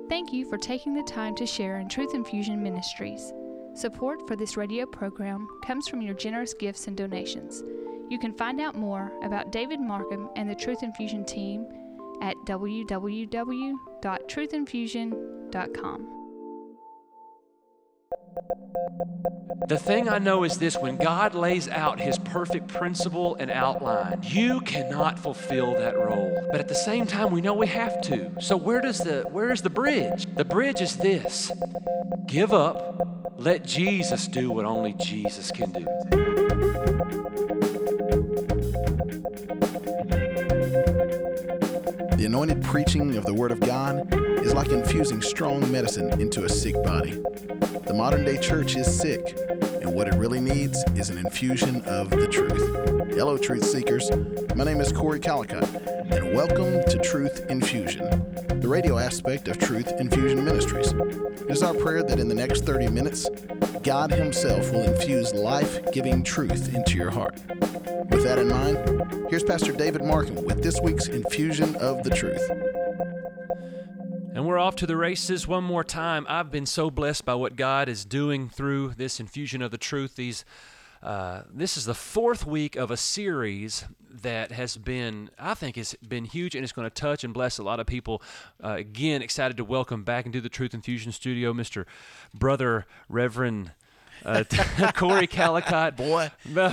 Thank you for taking the time to share in Truth Infusion Ministries. Support for this radio program comes from your generous gifts and donations. You can find out more about David Markham and the Truth Infusion team at www.truthinfusion.com. The thing I know is this: when God lays out His perfect principle and outline, you cannot fulfill that role. But at the same time, we know we have to. So where is the bridge? The bridge is this: give up, let Jesus do what only Jesus can do. The anointed preaching of the Word of God is like infusing strong medicine into a sick body. The modern-day church is sick, and what it really needs is an infusion of the truth. Hello, Truth Seekers. My name is Corey Calicott, and welcome to Truth Infusion, the radio aspect of Truth Infusion Ministries. It is our prayer that in the next 30 minutes, God Himself will infuse life-giving truth into your heart. With that in mind, here's Pastor David Markham with this week's Infusion of the Truth. And we're off to the races one more time. I've been so blessed by what God is doing through this infusion of the truth. This is the fourth week of a series that has been, I think, has been huge, and it's going to touch and bless a lot of people. Again, excited to welcome back into the Truth Infusion studio, Mr. Brother Reverend Corey Calicott, Boy.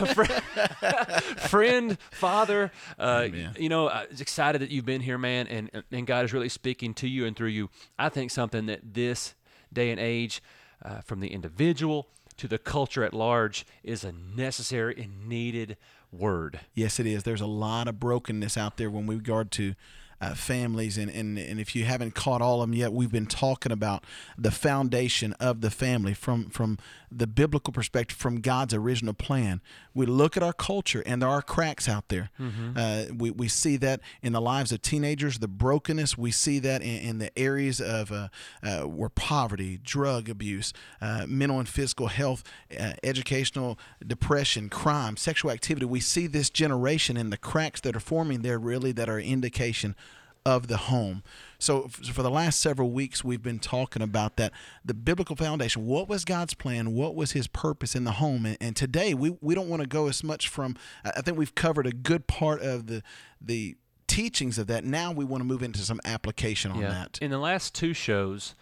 friend, father. Amen. Excited that you've been here, man, and God is really speaking to you and through you. I think something that this day and age, from the individual to the culture at large, is a necessary and needed word. Yes, it is. There's a lot of brokenness out there when we regard to families, and if you haven't caught all of them yet, we've been talking about the foundation of the family from the biblical perspective, from God's original plan. We look at our culture, and there are cracks out there. Mm-hmm. We see that in the lives of teenagers, the brokenness. We see that in the areas of where poverty, drug abuse, mental and physical health, educational depression, crime, sexual activity. We see this generation and the cracks that are forming there, really, that are indication of the home. So for the last several weeks, we've been talking about that, the biblical foundation. What was God's plan? What was His purpose in the home? And today, we don't want to go as much from, I think we've covered a good part of the teachings of that. Now we want to move into some application on that. In the last two shows,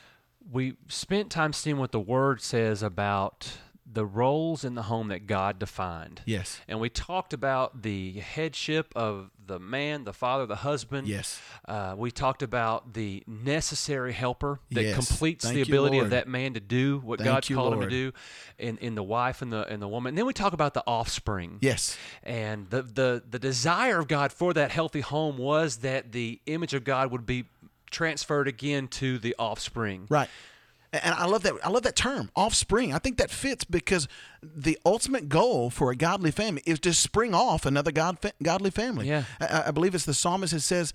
we spent time seeing what the Word says about the roles in the home that God defined. Yes. And we talked about the headship of the man, the father, the husband. Yes. We talked about the necessary helper that Yes. completes Thank the you, ability Lord. of that man to do what Thank God's you, called him Lord. to do in the wife and the woman. And then we talk about the offspring. Yes. And the desire of God for that healthy home was that the image of God would be transferred again to the offspring. Right. And I love that. I love that term, offspring. I think that fits because the ultimate goal for a godly family is to spring off another godly family. Yeah. I believe it's the psalmist that says,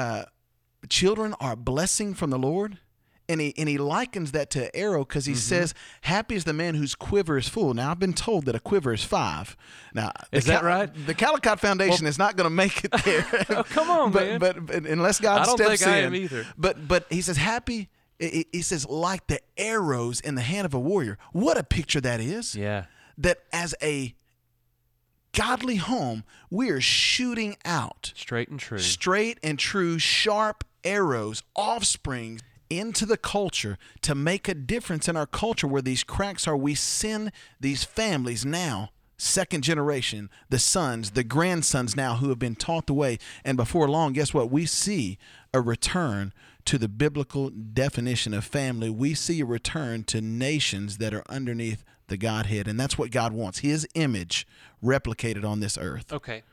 children are a blessing from the Lord. And he likens that to an arrow because he says, happy is the man whose quiver is full. Now, I've been told that a quiver is 5. Now, is that right? The Calicott Foundation is not going to make it there. Oh, come on, man. But unless God steps in. I don't think I am either. But he says, happy. He says, like the arrows in the hand of a warrior. What a picture that is. Yeah. That as a godly home, we are shooting out Straight and true, sharp arrows, offsprings into the culture to make a difference in our culture where these cracks are. We send these families now, second generation, the sons, the grandsons now who have been taught the way. And before long, guess what? We see a return to the biblical definition of family. We see a return to nations that are underneath the Godhead. And that's what God wants, His image replicated on this earth. Okay.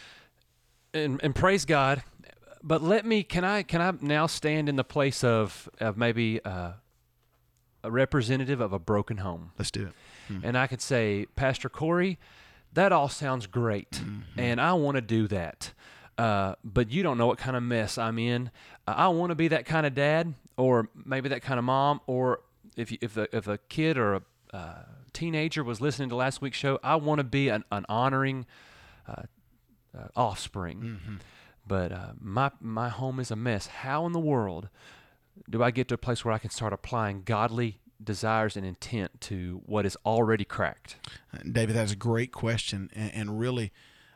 And praise God. But can I now stand in the place of maybe a representative of a broken home? Let's do it. And I could say, Pastor Corey, that all sounds great, and I want to do that. But you don't know what kind of mess I'm in. I want to be that kind of dad, or maybe that kind of mom, or if a kid or a teenager was listening to last week's show, I want to be an honoring offspring. But my home is a mess. How in the world do I get to a place where I can start applying godly desires and intent to what is already cracked? David, that's a great question. And really,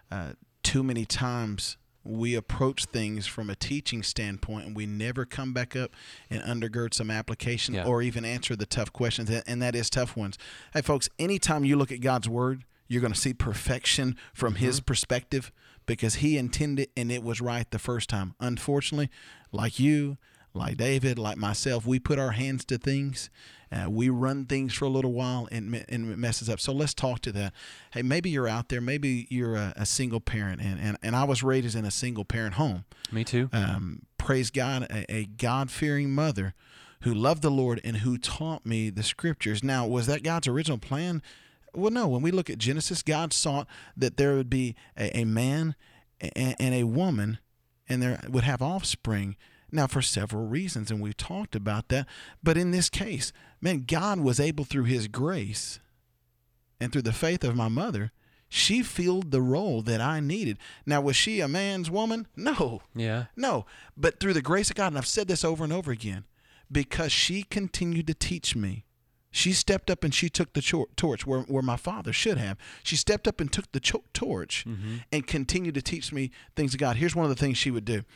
too many times we approach things from a teaching standpoint and we never come back up and undergird some application or even answer the tough questions, and that is tough ones. Hey, folks, anytime you look at God's Word, you're going to see perfection from His perspective because He intended and it was right the first time. Unfortunately, like you, like David, like myself, we put our hands to things. We run things for a little while and it messes up. So let's talk to that. Hey, maybe you're out there. Maybe you're a single parent, and I was raised in a single parent home. Me too. Praise God, a God-fearing mother who loved the Lord and who taught me the Scriptures. Now, was that God's original plan? Well, no. When we look at Genesis, God sought that there would be a man and a woman, and there would have offspring. Now, for several reasons, and we've talked about that. But in this case, man, God was able through His grace and through the faith of my mother, she filled the role that I needed. Now, was she a man's woman? No. Yeah. No. But through the grace of God, and I've said this over and over again, because she continued to teach me. She stepped up and she took the torch where my father should have. She stepped up and took the torch and continued to teach me things of God. Here's one of the things she would do.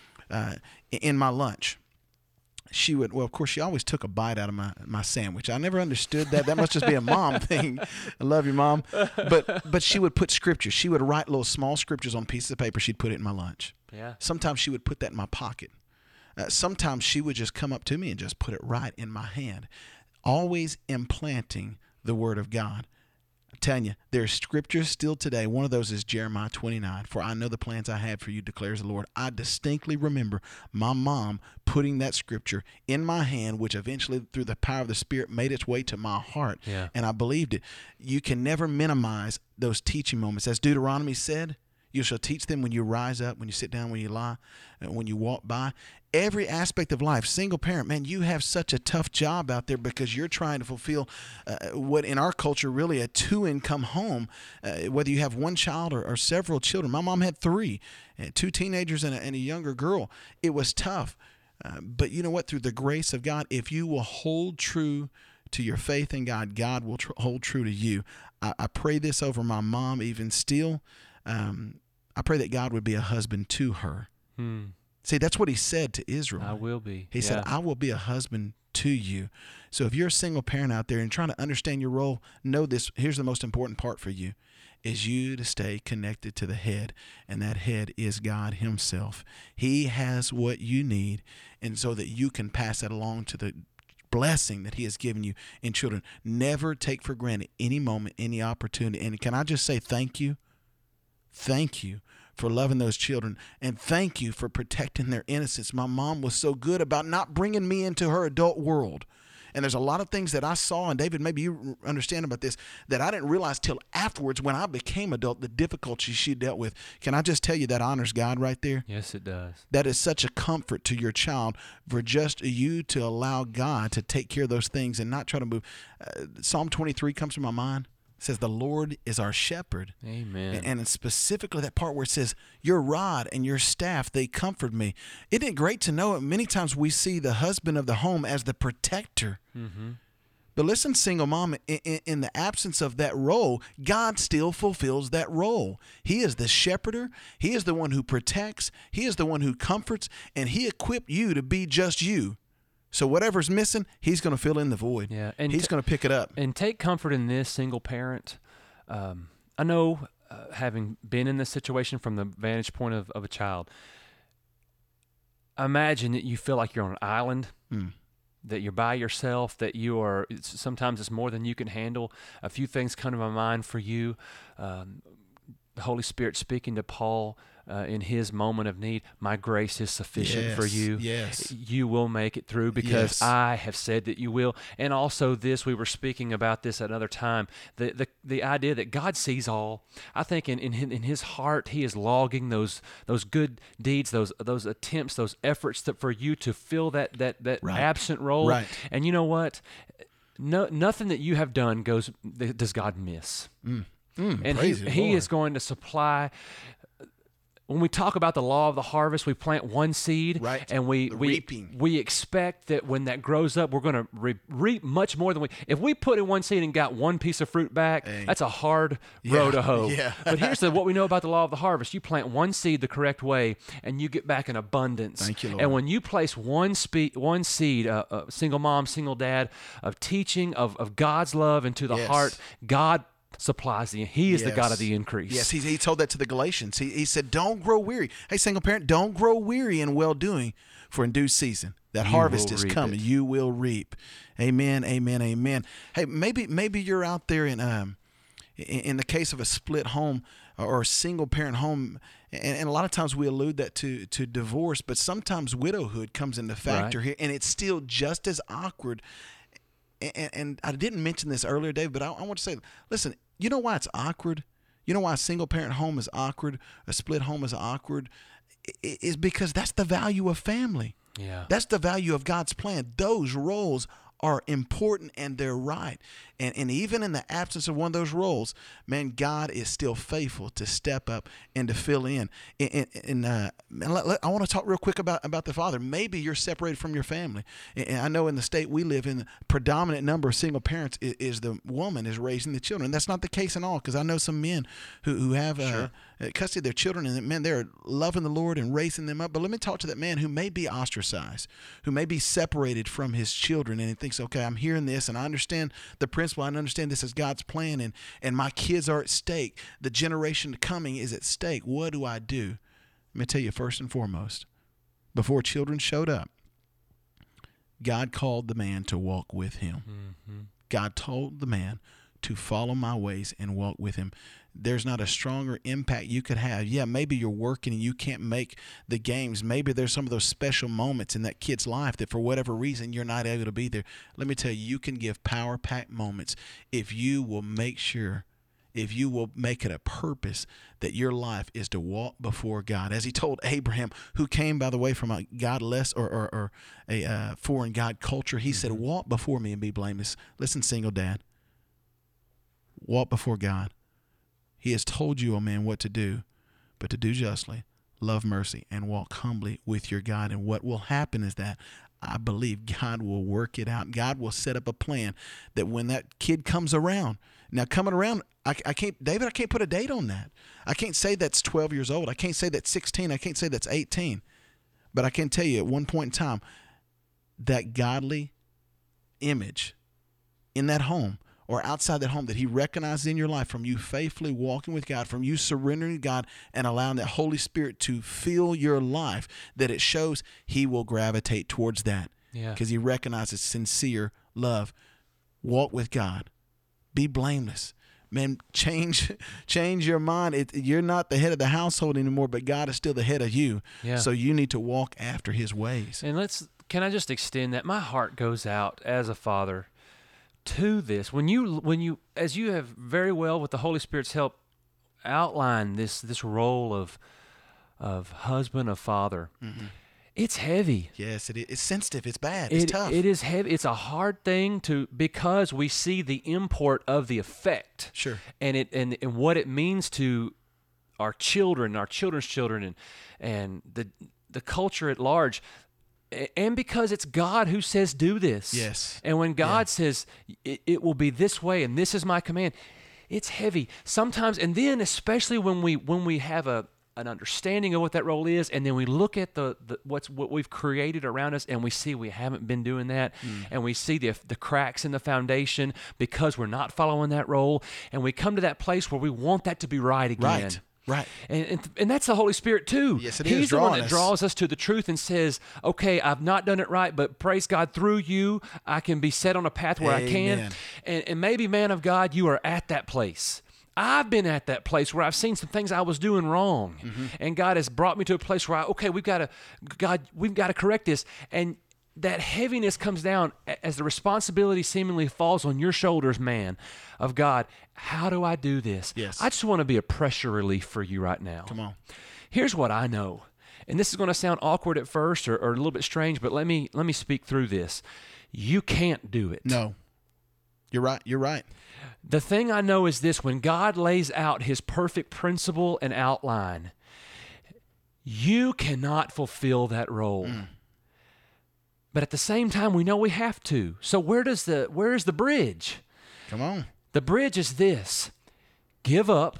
In my lunch, she would, well, of course, she always took a bite out of my sandwich. I never understood that. That must just be a mom thing. I love you, Mom. But she would put scriptures. She would write little small scriptures on pieces of paper. She'd put it in my lunch. Yeah. Sometimes she would put that in my pocket. Sometimes she would just come up to me and just put it right in my hand, always implanting the Word of God. I'm telling you, there are scriptures still today. One of those is Jeremiah 29. For I know the plans I have for you, declares the Lord. I distinctly remember my mom putting that scripture in my hand, which eventually, through the power of the Spirit, made its way to my heart. Yeah. And I believed it. You can never minimize those teaching moments. As Deuteronomy said, you shall teach them when you rise up, when you sit down, when you lie, and when you walk by. Every aspect of life. Single parent, man, you have such a tough job out there because you're trying to fulfill what in our culture really a two-income home, whether you have one child or several children. My mom had three, 2 teenagers and a younger girl. It was tough. But you know what? Through the grace of God, if you will hold true to your faith in God, God will hold true to you. I pray this over my mom even still. I pray that God would be a husband to her. See, that's what He said to Israel. I will be. He said, I will be a husband to you. So if you're a single parent out there and trying to understand your role, know this. Here's the most important part for you, is you to stay connected to the head, and that head is God Himself. He has what you need, and so that you can pass that along to the blessing that He has given you in children. Never take for granted any moment, any opportunity. And can I just say thank you? Thank you for loving those children, and thank you for protecting their innocence. My mom was so good about not bringing me into her adult world. And there's a lot of things that I saw, and David, maybe you understand about this, that I didn't realize till afterwards when I became adult, the difficulties she dealt with. Can I just tell you that honors God right there? Yes, it does. That is such a comfort to your child for just you to allow God to take care of those things and not try to move. Psalm 23 comes to my mind. It says, the Lord is our shepherd. Amen. And specifically that part where it says, your rod and your staff, they comfort me. Isn't it great to know many times we see the husband of the home as the protector? But listen, single mom, in the absence of that role, God still fulfills that role. He is the shepherder. He is the one who protects. He is the one who comforts, and He equipped you to be just you. So whatever's missing, He's going to fill in the void. Yeah, and He's going to pick it up. And take comfort in this, single parent. I know, having been in this situation from the vantage point of a child, imagine that you feel like you're on an island, that you're by yourself, that you are, sometimes it's more than you can handle. A few things come to my mind for you. The Holy Spirit speaking to Paul in his moment of need, my grace is sufficient for you. Yes. You will make it through because I have said that you will. And also this, we were speaking about this at another time, the idea that God sees all. I think in His heart, He is logging those good deeds, those attempts, those efforts for you to fill that Right. absent role. Right. And you know what? Nothing that you have done does God miss. And He is going to supply when we talk about the law of the harvest, we plant one seed, Right. and reaping. we expect that when that grows up, we're going to reap much more than if we put in one seed and got one piece of fruit back, that's a hard row to hoe. Yeah. But here's what we know about the law of the harvest. You plant one seed the correct way, and you get back in abundance. Thank you, Lord. And when you place one seed, a single mom, single dad, of teaching of God's love into the Yes. heart, God supplies He is the God of the increase. Yes, he told that to the Galatians. He said, don't grow weary. Hey, single parent, don't grow weary in well-doing, for in due season that harvest is coming. You will reap. Amen, amen, amen. Hey, maybe you're out there in the case of a split home or a single-parent home, and a lot of times we allude that to divorce, but sometimes widowhood comes into factor here, and it's still just as awkward. And I didn't mention this earlier, Dave, but I want to say, listen, you know why it's awkward? You know why a single-parent home is awkward, a split home is awkward? Is because that's the value of family. Yeah. That's the value of God's plan. Those roles are important and they're right. And even in the absence of one of those roles, man, God is still faithful to step up and to fill in. I want to talk real quick about the father. Maybe you're separated from your family. And I know in the state we live in, the predominant number of single parents is the woman is raising the children. That's not the case at all, because I know some men who have custody of their children, and man, they're loving the Lord and raising them up. But let me talk to that man who may be ostracized, who may be separated from his children, and he thinks, okay, I'm hearing this, and I understand the principle. I understand this is God's plan, and my kids are at stake. The generation coming is at stake. What do I do? Let me tell you, first and foremost, before children showed up, God called the man to walk with him. Mm-hmm. God told the man to follow my ways and walk with him. There's not a stronger impact you could have. Yeah, maybe you're working and you can't make the games. Maybe there's some of those special moments in that kid's life that for whatever reason you're not able to be there. Let me tell you, you can give power-packed moments if you will make it a purpose that your life is to walk before God. As he told Abraham, who came, by the way, from a godless or a foreign God culture, he said, walk before me and be blameless. Listen, single dad, walk before God. He has told you, oh man, what to do, but to do justly, love mercy, and walk humbly with your God. And what will happen is that I believe God will work it out. God will set up a plan that when that kid comes around, now coming around, I can't put a date on that. I can't say that's 12 years old. I can't say that's 16. I can't say that's 18. But I can tell you at one point in time, that godly image in that home or outside that home that he recognizes in your life, from you faithfully walking with God, from you surrendering to God and allowing that Holy Spirit to fill your life, that it shows he will gravitate towards that. Yeah. Because he recognizes sincere love. Walk with God. Be blameless. Man, change your mind. You're not the head of the household anymore, but God is still the head of you. Yeah. So you need to walk after his ways. And can I just extend that? My heart goes out as a father to this. When you, as you have very well with the Holy Spirit's help outlined this role of husband, of father, it's heavy. Yes, it is. It's sensitive. It's bad. It's tough. It is heavy. It's a hard thing because we see the import of the effect. Sure. And what it means to our children, our children's children, and the culture at large. And because it's God who says do this. Yes. And when God says it will be this way and this is my command, it's heavy sometimes. And then especially when we have an understanding of what that role is, and then we look at what we've created around us, and we see we haven't been doing that, and we see the cracks in the foundation because we're not following that role, and we come to that place where we want that to be right again. Right. And that's the Holy Spirit too. Yes, it He's is. the one that draws us to the truth and says, okay, I've not done it right, but praise God, through you, I can be set on a path where I can. And maybe, man of God, you are at that place. I've been at that place where I've seen some things I was doing wrong. And God has brought me to a place where we've got to correct this. And that heaviness comes down as the responsibility seemingly falls on your shoulders, man, of God. How do I do this? Yes. I just want to be a pressure relief for you right now. Come on. Here's what I know. And this is going to sound awkward at first or a little bit strange, but let me speak through this. You can't do it. No. You're right. The thing I know is this: when God lays out his perfect principle and outline, You cannot fulfill that role. But at the same time, we know we have to. So where is the bridge? Come on. The bridge is this. Give up.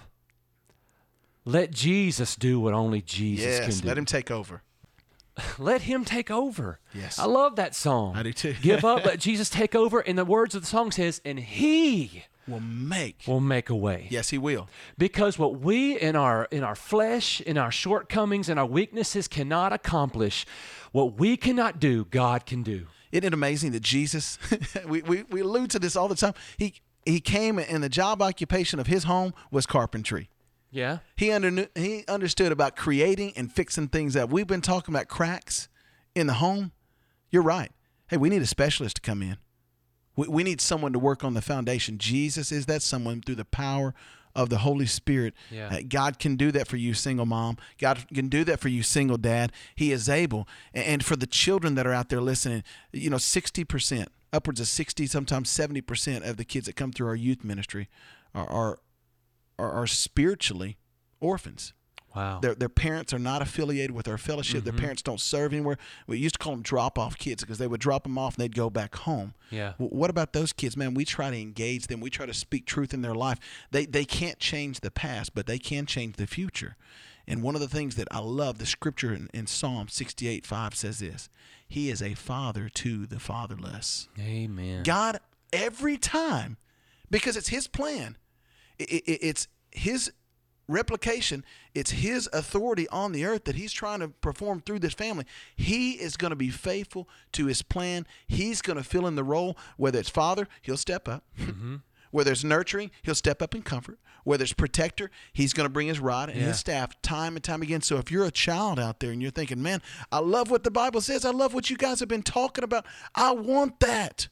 Let Jesus do what only Jesus can do. Let him take over. Let him take over. Yes. I love that song. I do too. Give up, let Jesus take over. And the words of the song says, and he Will make a way. Yes, he will. Because what we in our flesh, in our shortcomings, and our weaknesses cannot accomplish, what we cannot do, God can do. Isn't it amazing that Jesus, we allude to this all the time, he came and the job occupation of his home was carpentry. Yeah. He understood about creating and fixing things up. We've been talking about cracks in the home. You're right. Hey, we need a specialist to come in. We need someone to work on the foundation. Jesus is that someone through the power of the Holy Spirit. Yeah. God can do that for you, single mom. God can do that for you, single dad. He is able. And for the children that are out there listening, 60%, upwards of 60, sometimes 70% of the kids that come through our youth ministry are spiritually orphans. Wow. Their parents are not affiliated with our fellowship. Mm-hmm. Their parents don't serve anywhere. We used to call them drop-off kids because they would drop them off and they'd go back home. Yeah. What about those kids, man? We try to engage them. We try to speak truth in their life. They can't change the past, but they can change the future. And one of the things that I love, the scripture in Psalm 68:5 says this: He is a father to the fatherless. Amen. God, every time, because it's his plan, it's his replication, it's his authority on the earth that he's trying to perform through this family. He is going to be faithful to his plan. He's going to fill in the role. Whether it's father, he'll step up. Mm-hmm. Whether it's nurturing, he'll step up in comfort. Whether it's protector, he's going to bring his rod and his staff time and time again. So if you're a child out there and you're thinking, man, I love what the Bible says, I love what you guys have been talking about, I want that,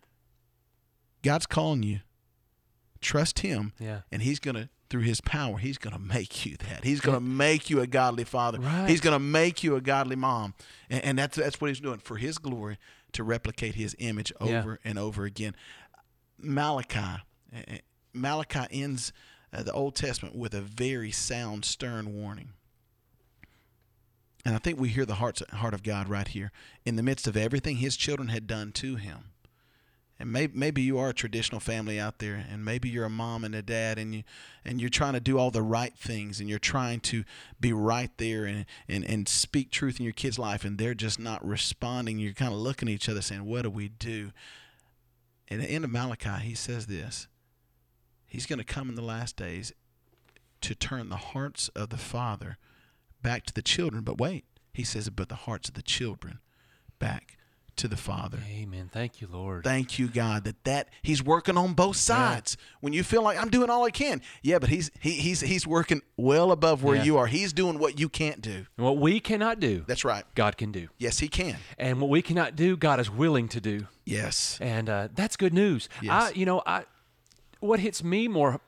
God's calling you. Trust him, and he's going to, through his power, he's going to make you that. He's going to make you a godly father. Right. He's going to make you a godly mom. And that's what he's doing for his glory, to replicate his image over and over again. Malachi ends the Old Testament with a very sound, stern warning. And I think we hear the heart of God right here. In the midst of everything his children had done to him, and maybe you are a traditional family out there, and maybe you're a mom and a dad, and you're trying to do all the right things, and you're trying to be right there and speak truth in your kid's life, and they're just not responding. You're kind of looking at each other saying, what do we do? At the end of Malachi, he says this: He's going to come in the last days to turn the hearts of the father back to the children. But wait, he says, but the hearts of the children back to the Father. Amen. Thank you, Lord. Thank you, God, that he's working on both sides. When you feel like I'm doing all I can, but he's working well above where you are. He's doing what you can't do. And what we cannot do, that's right, God can do. Yes, he can. And what we cannot do, God is willing to do. Yes. And that's good news. Yes. What hits me more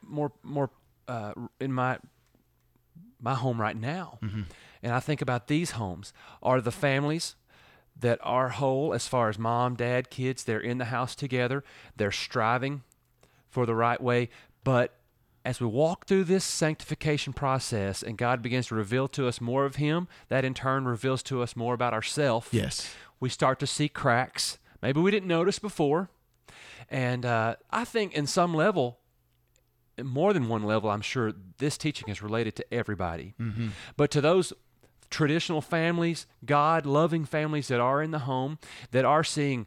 in my home right now, and I think about these homes, are the families that are whole as far as mom, dad, kids. They're in the house together. They're striving for the right way. But as we walk through this sanctification process and God begins to reveal to us more of him, that in turn reveals to us more about ourselves. Yes. We start to see cracks. Maybe we didn't notice before. And I think in some level, more than one level, I'm sure this teaching is related to everybody. Mm-hmm. But to those traditional families, God-loving families that are in the home, that are seeing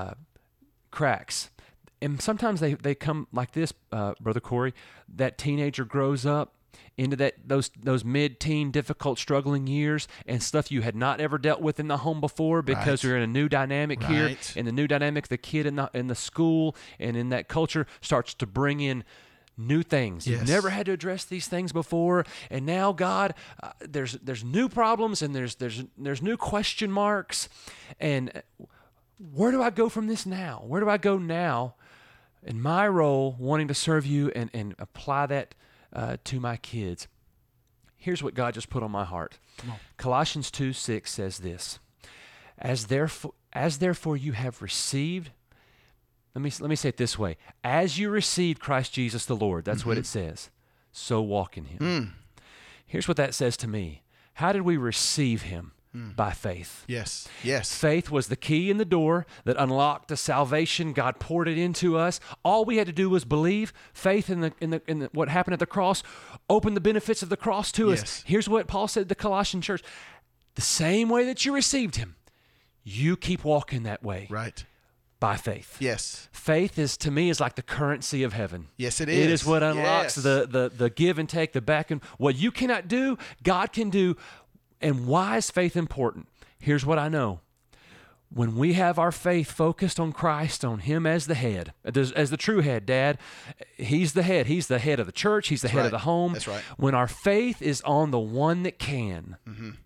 cracks. And sometimes they come like this, Brother Corey. That teenager grows up into those mid-teen, difficult, struggling years, and stuff you had not ever dealt with in the home before because you're in a new dynamic here. And the new dynamic, the kid in the school and in that culture starts to bring in new things. You've never had to address these things before, and now God, there's new problems, and there's new question marks, and where do I go from this now? Where do I go now in my role, wanting to serve you and apply that to my kids? Here's what God just put on my heart. Colossians 2:6 says this: As therefore you have received. Let me say it this way. As you received Christ Jesus the Lord, that's what it says, so walk in him. Here's what that says to me. How did we receive him? By faith. Yes. Yes. Faith was the key in the door that unlocked the salvation. God poured it into us. All we had to do was believe. Faith in the what happened at the cross opened the benefits of the cross to us. Here's what Paul said to the Colossian church. The same way that you received him, you keep walking that way. Right. By faith. Yes. Faith is, to me, is like the currency of heaven. Yes, it is. It is what unlocks Yes. the give and take, the back and what you cannot do, God can do. And why is faith important? Here's what I know. When we have our faith focused on Christ, on him as the head, as the true head, Dad, he's the head. He's the head of the church. He's the head of the home. That's right. When our faith is on the one that can,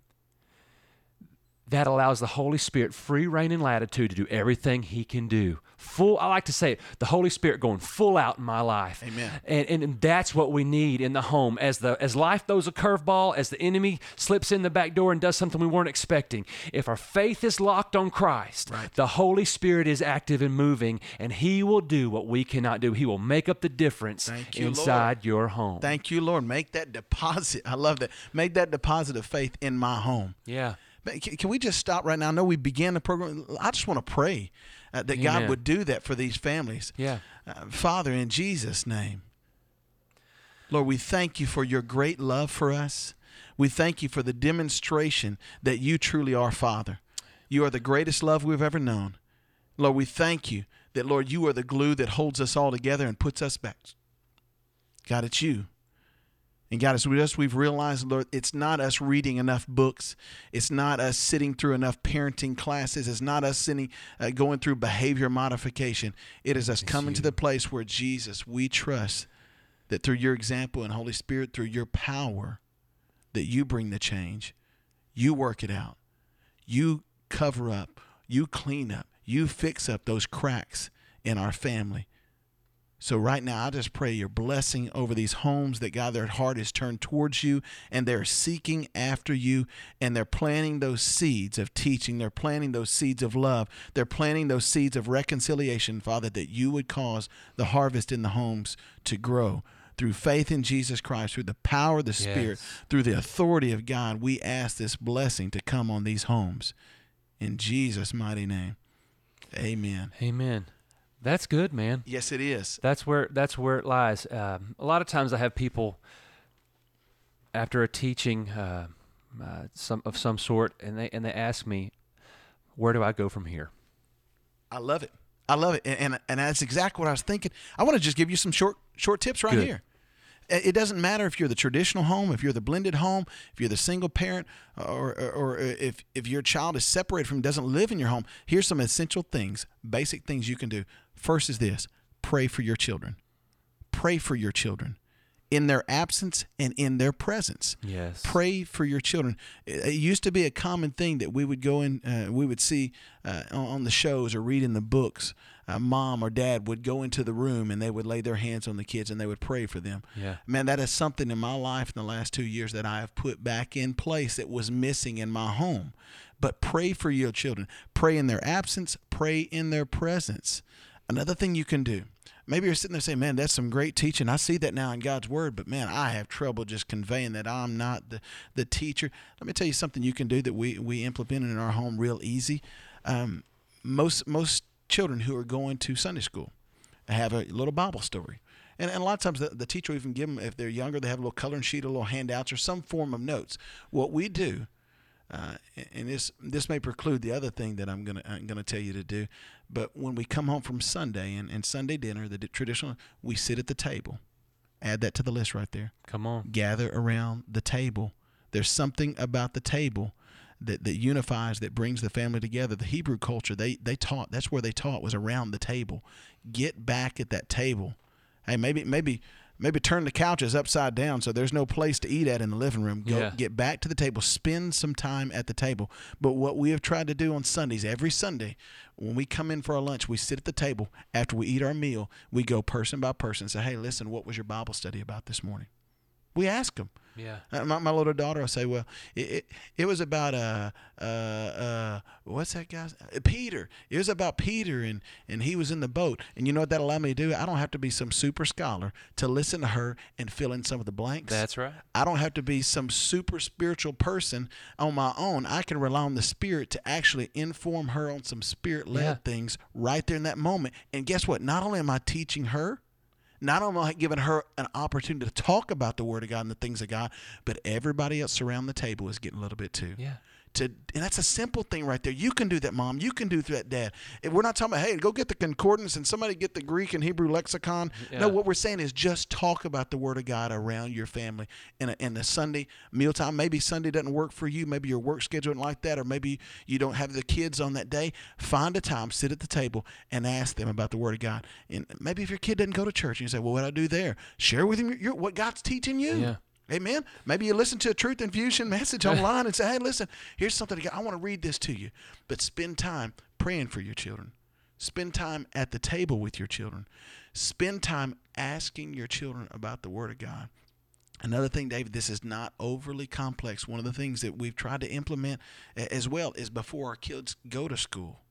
that allows the Holy Spirit free reign and latitude to do everything he can do. I like to say it, the Holy Spirit going full out in my life. Amen. And that's what we need in the home. As life throws a curveball, as the enemy slips in the back door and does something we weren't expecting, if our faith is locked on Christ, the Holy Spirit is active and moving, and he will do what we cannot do. He will make up the difference inside your home. Thank you, Lord. Make that deposit. I love that. Make that deposit of faith in my home. Yeah. Can we just stop right now? I know we began the program. I just want to pray that Amen. God would do that for these families. Yeah. Father, in Jesus' name, Lord, we thank you for your great love for us. We thank you for the demonstration that you truly are Father. You are the greatest love we've ever known. Lord, we thank you that, Lord, you are the glue that holds us all together and puts us back. God, it's you. And God, as we've realized, Lord, it's not us reading enough books. It's not us sitting through enough parenting classes. It's not us going through behavior modification. It is us coming to the place where, Jesus, we trust that through your example and Holy Spirit, through your power, that you bring the change. You work it out. You cover up. You clean up. You fix up those cracks in our family. So right now, I just pray your blessing over these homes, that, God, their heart is turned towards you and they're seeking after you, and they're planting those seeds of teaching. They're planting those seeds of love. They're planting those seeds of reconciliation, Father, that you would cause the harvest in the homes to grow. Through faith in Jesus Christ, through the power of the Spirit, through the authority of God, we ask this blessing to come on these homes. In Jesus' mighty name, amen. Amen. That's good, man. Yes, it is. That's where it lies. A lot of times I have people after a teaching of some sort, and they ask me, "Where do I go from here?" I love it. I love it, and that's exactly what I was thinking. I want to just give you some short tips right here. It doesn't matter if you're the traditional home, if you're the blended home, if you're the single parent, or if your child is separated from, doesn't live in your home. Here's some essential things, basic things you can do. First is this: pray for your children. Pray for your children in their absence and in their presence. Yes. Pray for your children. It used to be a common thing that we would go in, we would see on the shows or read in the books. Mom or dad would go into the room and they would lay their hands on the kids and they would pray for them. Yeah. Man, that is something in my life in the last 2 years that I have put back in place that was missing in my home. But pray for your children. Pray in their absence. Pray in their presence. Another thing you can do, maybe you're sitting there saying, man, that's some great teaching. I see that now in God's word, but man, I have trouble just conveying that I'm not the teacher. Let me tell you something you can do that we implemented in our home real easy. Most children who are going to Sunday school have a little Bible story. And a lot of times the teacher will even give them, if they're younger, they have a little coloring sheet, a little handouts, or some form of notes. What we do, and this may preclude the other thing that I'm gonna tell you to do, but when we come home from Sunday and Sunday dinner, the traditional, we sit at the table. Add that to the list right there. Come on. Gather around the table. There's something about the table that unifies, that brings the family together. The Hebrew culture, they taught, that's where they taught, was around the table. Get back at that table. Hey, maybe turn the couches upside down so there's no place to eat at in the living room. Get back to the table. Spend some time at the table. But what we have tried to do on Sundays, every Sunday, when we come in for our lunch, we sit at the table. After we eat our meal, we go person by person and say, hey, listen, what was your Bible study about this morning? We ask them. Yeah. My little daughter will say, well, it was about what's that guy's Peter. It was about Peter and he was in the boat. And you know what that allowed me to do? I don't have to be some super scholar to listen to her and fill in some of the blanks. That's right. I don't have to be some super spiritual person on my own. I can rely on the Spirit to actually inform her on some Spirit-led things right there in that moment. And guess what? Not only am I teaching her, not only am I giving her an opportunity to talk about the Word of God and the things of God, but everybody else around the table is getting a little bit too. Yeah. And that's a simple thing right there. You can do that, Mom. You can do that, Dad. And we're not talking about, hey, go get the concordance and somebody get the Greek and Hebrew lexicon. Yeah. No, what we're saying is just talk about the Word of God around your family in the Sunday mealtime. Maybe Sunday doesn't work for you. Maybe your work schedule isn't like that, or maybe you don't have the kids on that day. Find a time, sit at the table, and ask them about the Word of God. And maybe if your kid doesn't go to church, and you say, well, what do I do there? Share with him what God's teaching you. Yeah. Amen. Maybe you listen to a Truth Infusion message online and say, hey, listen, here's something I want to read this to you. But spend time praying for your children. Spend time at the table with your children. Spend time asking your children about the Word of God. Another thing, David, this is not overly complex. One of the things that we've tried to implement as well is before our kids go to school.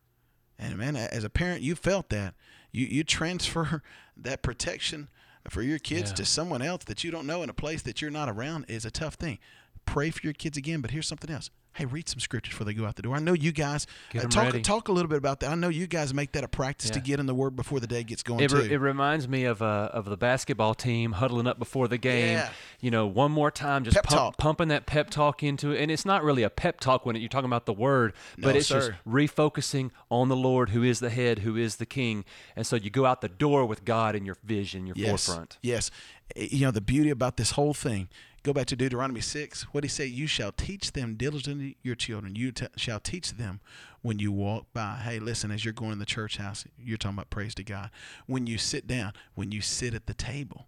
And, man, as a parent, you felt that. You transfer that protection for your kids to someone else that you don't know in a place that you're not around is a tough thing. Pray for your kids again, but here's something else. Hey, read some scriptures before they go out the door. I know you guys talk a little bit about that. I know you guys make that a practice to get in the Word before the day gets going too. It reminds me of the basketball team huddling up before the game. Yeah. You know, one more time, just pumping that pep talk into it. And it's not really a pep talk when you're talking about the Word, but it's just refocusing on the Lord, who is the head, who is the King. And so you go out the door with God in your vision, your forefront. Yes. You know, the beauty about this whole thing, go back to Deuteronomy 6. What did he say? You shall teach them diligently your children. You shall teach them when you walk by. Hey, listen, as you're going in the church house, you're talking about praise to God. When you sit down, when you sit at the table,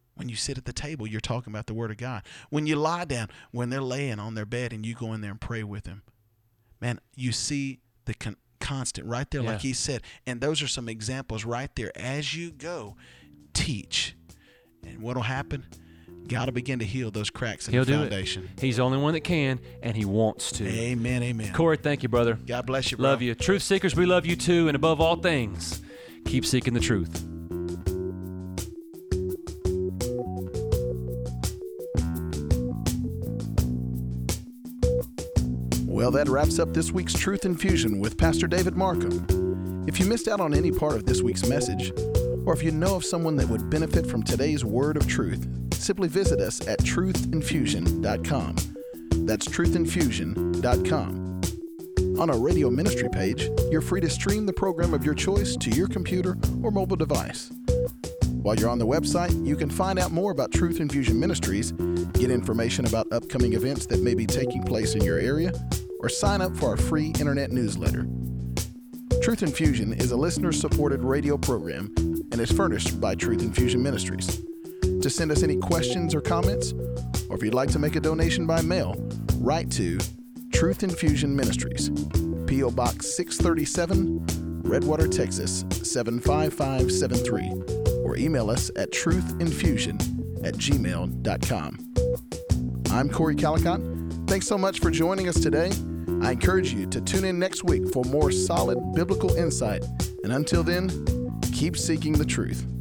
you're talking about the Word of God. When you lie down, when they're laying on their bed and you go in there and pray with them. Man, you see the constant right there, like he said. And those are some examples right there. As you go, teach. And what will happen? God will begin to heal those cracks in the foundation. He's the only one that can, and He wants to. Amen, amen. Corey, thank you, brother. God bless you, bro. Love you. Truth seekers, we love you too. And above all things, keep seeking the truth. Well, that wraps up this week's Truth Infusion with Pastor David Markham. If you missed out on any part of this week's message, or if you know of someone that would benefit from today's word of truth, simply visit us at truthinfusion.com. That's truthinfusion.com. On our radio ministry page, you're free to stream the program of your choice to your computer or mobile device. While you're on the website, you can find out more about Truth Infusion Ministries, get information about upcoming events that may be taking place in your area, or sign up for our free internet newsletter. Truth Infusion is a listener-supported radio program and is furnished by Truth Infusion Ministries. To send us any questions or comments, or if you'd like to make a donation by mail, write to Truth Infusion Ministries, P.O. Box 637, Redwater, Texas 75573, or email us at truthinfusion@gmail.com. I'm Corey Calicott. Thanks so much for joining us today. I encourage you to tune in next week for more solid biblical insight. And until then, keep seeking the truth.